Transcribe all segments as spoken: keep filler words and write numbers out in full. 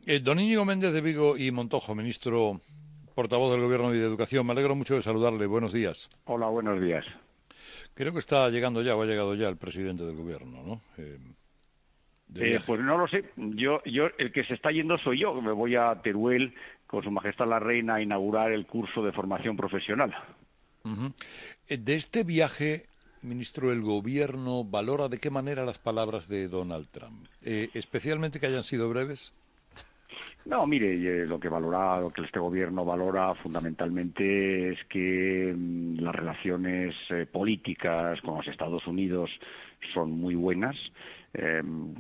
Eh, don Íñigo Méndez de Vigo y Montojo, ministro portavoz del Gobierno y de Educación. Me alegro mucho de saludarle. Buenos días. Hola, buenos días. Creo que está llegando ya, o ha llegado ya el presidente del Gobierno, ¿no? Eh, de Eh, viaje. pues no lo sé. Yo, yo, el que se está yendo soy yo. Me voy a Teruel con Su Majestad la Reina a inaugurar el curso de formación profesional. Ujú. Eh, de este viaje, ministro, el Gobierno valora de qué manera las palabras de Donald Trump, Eh, especialmente que hayan sido breves. No, mire, eh, lo que valora, lo que este gobierno valora fundamentalmente es que mm, las relaciones eh, políticas con los Estados Unidos son muy buenas, eh,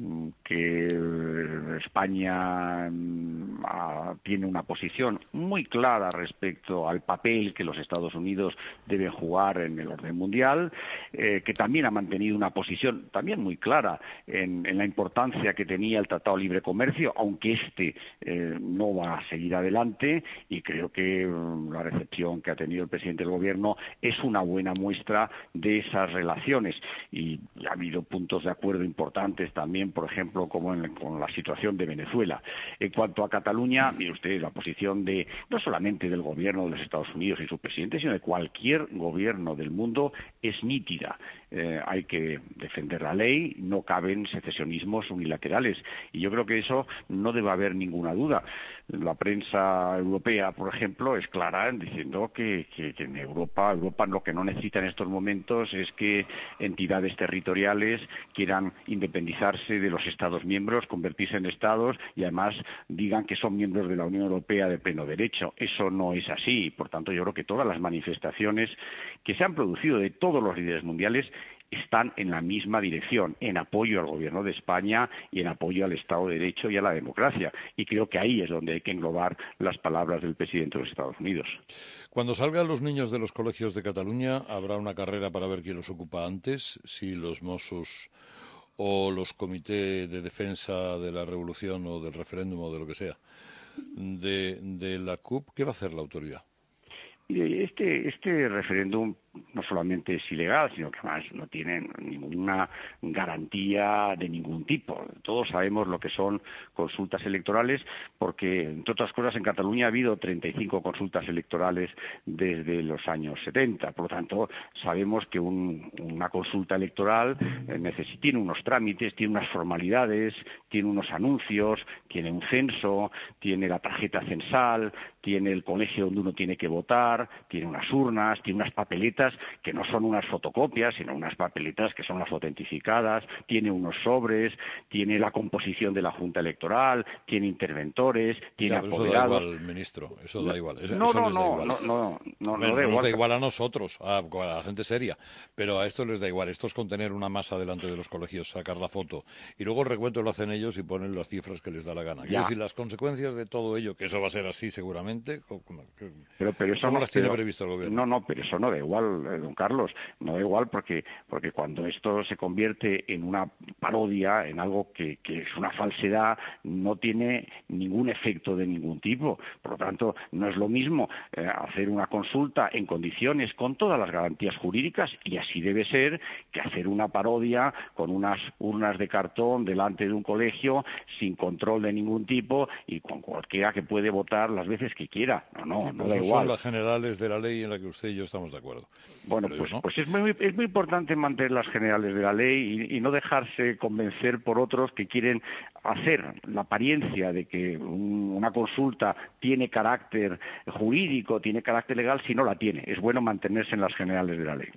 que eh, España mm, ah, tiene una posición muy clara respecto al papel que los Estados Unidos deben jugar en el orden mundial, eh, que también ha mantenido una posición también muy clara en, en la importancia que tenía el Tratado de Libre Comercio, aunque este eh, no va a seguir adelante, y creo que um, la recepción que ha tenido el presidente del Gobierno es una buena muestra de esas relaciones. Y ha habido puntos de acuerdo importantes también, por ejemplo, como en, con la situación de Venezuela. En cuanto a Cataluña, mire usted, la posición de no solamente del Gobierno de los Estados Unidos y su presidente, sino de cualquier gobierno del mundo es nítida. Eh, hay que defender la ley, no caben secesionismos unilaterales, y yo creo que eso no debe haber ninguna duda. La prensa europea, por ejemplo, es clara en diciendo que, que, que en Europa, Europa lo que no necesita en estos momentos es que entidades territoriales quieran independizarse de los Estados miembros, convertirse en Estados y además digan que son miembros de la Unión Europea de pleno derecho. Eso no es así. Por tanto, yo creo que todas las manifestaciones que se han producido de todos los líderes mundiales están en la misma dirección, en apoyo al Gobierno de España y en apoyo al Estado de Derecho y a la democracia. Y creo que ahí es donde hay que englobar las palabras del presidente de los Estados Unidos. Cuando salgan los niños de los colegios de Cataluña, habrá una carrera para ver quién los ocupa antes, si los Mossos o los comités de defensa de la revolución o del referéndum o de lo que sea, de, de la C U P. ¿Qué va a hacer la autoridad? Mire, este, este referéndum no solamente es ilegal, sino que además no tiene ninguna garantía de ningún tipo. Todos sabemos lo que son consultas electorales, porque, entre otras cosas, en Cataluña ha habido treinta y cinco consultas electorales desde los años setenta. Por lo tanto, sabemos que un, una consulta electoral eh, necesita, tiene unos trámites, tiene unas formalidades, tiene unos anuncios, tiene un censo, tiene la tarjeta censal, tiene el colegio donde uno tiene que votar, tiene unas urnas, tiene unas papeletas que no son unas fotocopias, sino unas papeletas que son las autentificadas, tiene unos sobres, tiene la composición de la Junta Electoral, tiene interventores, tiene Ya, pero eso da apoderados. igual, ministro, eso da igual, eso, No, eso no, les da no, igual. no, no, no, Hombre, no da no nos igual. da igual a nosotros, a, a la gente seria, pero a esto les da igual. Esto es con tener una masa delante de los colegios, sacar la foto, y luego el recuento lo hacen ellos y ponen las cifras que les da la gana. Quiero Ya, decir, las consecuencias de todo ello, que eso va a ser así seguramente, ¿cómo, Pero, pero eso cómo no, las tiene pero previsto el no, gobierno? no, pero eso no da igual, eh, don Carlos, no da igual porque, porque cuando esto se convierte en una parodia, en algo que, que es una falsedad, no tiene ningún efecto de ningún tipo. Por lo tanto, no es lo mismo eh, hacer una consulta en condiciones con todas las garantías jurídicas, y así debe ser, que hacer una parodia con unas urnas de cartón delante de un colegio sin control de ningún tipo y con cualquiera que puede votar las veces que quiera. No, Sí, no, no pero da eso son igual. las generales de la ley en la que usted y yo estamos de acuerdo, Bueno, pero ellos pues, no. pues es muy, es muy importante mantener las generales de la ley y, y no dejarse convencer por otros que quieren hacer la apariencia de que un, una consulta tiene carácter jurídico, tiene carácter legal, si no la tiene. Es bueno mantenerse en las generales de la ley.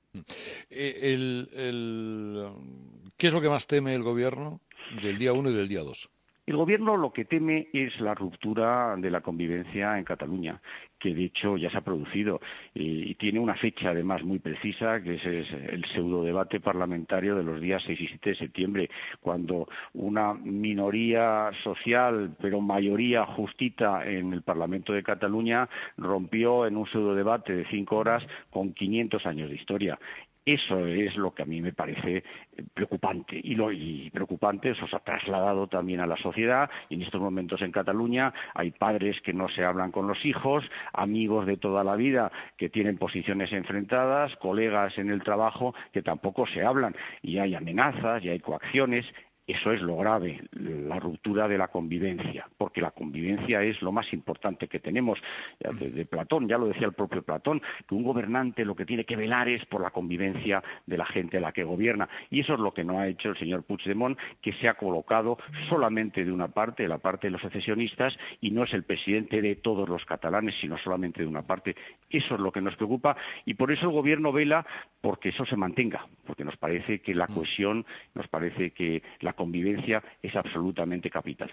Eh, el, el, ¿Qué es lo que más teme el gobierno del día uno y del día dos? El Gobierno lo que teme es la ruptura de la convivencia en Cataluña, que de hecho ya se ha producido y, y tiene una fecha además muy precisa, que es, es el pseudodebate parlamentario de los días seis y siete de septiembre, cuando una minoría social, pero mayoría justita en el Parlamento de Cataluña, rompió en un pseudodebate de cinco horas con quinientos años de historia. Eso es lo que a mí me parece preocupante, y, lo, y preocupante eso se ha trasladado también a la sociedad, y en estos momentos en Cataluña hay padres que no se hablan con los hijos, amigos de toda la vida que tienen posiciones enfrentadas, colegas en el trabajo que tampoco se hablan, y hay amenazas y hay coacciones. Eso es lo grave, la ruptura de la convivencia, porque la convivencia es lo más importante que tenemos. De, de Platón, ya lo decía el propio Platón, que un gobernante lo que tiene que velar es por la convivencia de la gente a la que gobierna. Y eso es lo que no ha hecho el señor Puigdemont, que se ha colocado solamente de una parte, de la parte de los secesionistas, y no es el presidente de todos los catalanes, sino solamente de una parte. Eso es lo que nos preocupa, y por eso el gobierno vela porque eso se mantenga, porque nos parece que la cohesión, nos parece que la convivencia es absolutamente capital.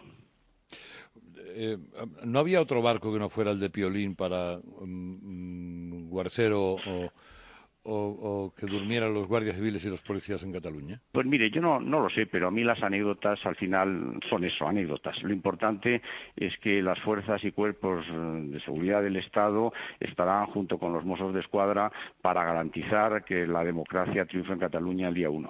Eh, ¿No había otro barco que no fuera el de Piolín para um, guarcero o, o, o que durmieran los guardias civiles y los policías en Cataluña? Pues mire, yo no, no lo sé, pero a mí las anécdotas al final son eso, anécdotas. Lo importante es que las fuerzas y cuerpos de seguridad del Estado estarán junto con los Mossos de Escuadra para garantizar que la democracia triunfe en Cataluña el día uno.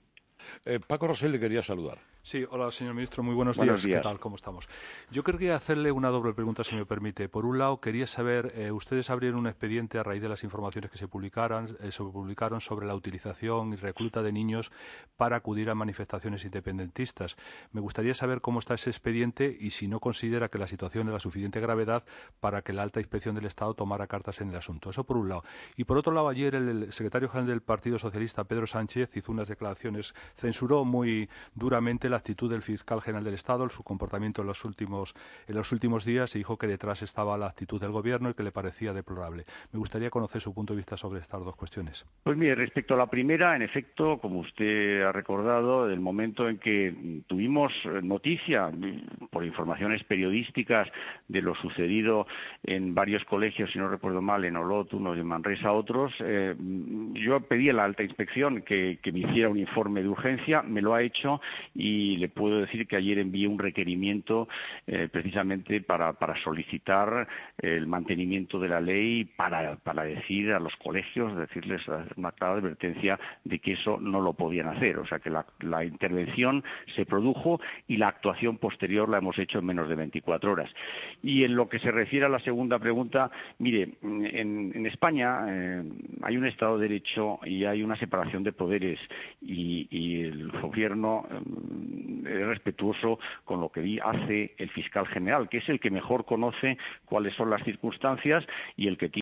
Eh, Paco Rosell le quería saludar. Sí, hola, señor ministro, muy buenos, buenos días. días. ¿Qué tal? ¿Cómo estamos? Yo quería hacerle una doble pregunta, si me permite. Por un lado, quería saber, eh, ustedes abrieron un expediente a raíz de las informaciones que se publicaron, eh, se publicaron sobre la utilización y recluta de niños para acudir a manifestaciones independentistas. Me gustaría saber cómo está ese expediente y si no considera que la situación es de suficiente gravedad para que la alta inspección del Estado tomara cartas en el asunto. Eso por un lado. Y por otro lado, ayer el, el secretario general del Partido Socialista, Pedro Sánchez, hizo unas declaraciones, censuró muy duramente la actitud del fiscal general del Estado, su comportamiento en los últimos en los últimos días, y dijo que detrás estaba la actitud del Gobierno y que le parecía deplorable. Me gustaría conocer su punto de vista sobre estas dos cuestiones. Pues mire, respecto a la primera, en efecto, como usted ha recordado, el momento en que tuvimos noticia por informaciones periodísticas de lo sucedido en varios colegios, si no recuerdo mal, en Olot, unos en Manresa, otros, eh, yo pedí a la alta inspección que, que me hiciera un informe de urgencia, me lo ha hecho y le puedo decir que ayer envié un requerimiento eh, precisamente para, para solicitar el mantenimiento de la ley, para, para decir a los colegios, decirles una clara advertencia de que eso no lo podían hacer. O sea que la, la intervención se produjo y la actuación posterior la hemos hecho en menos de veinticuatro horas. Y en lo que se refiere a la segunda pregunta, mire, en, en España eh, hay un Estado de Derecho y hay una separación de poderes y, y el Gobierno eh, es respetuoso con lo que hace el fiscal general, que es el que mejor conoce cuáles son las circunstancias y el que tiene